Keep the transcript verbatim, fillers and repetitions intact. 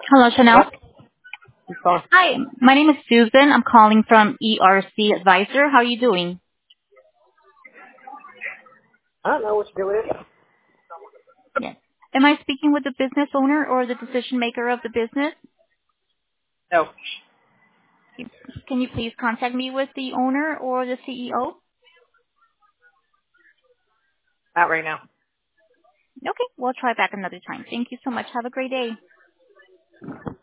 Hello, Chanel. Yep. He's calling. Hi, my name is Susan. I'm calling from E R C Advisor. How are you doing? I don't know what to do with it. Yes. Am I speaking with the business owner or the decision maker of the business? No, Can you please contact me with the owner or the C E O? not right now. Okay, we'll try back another time. Thank you so much. Have a great day.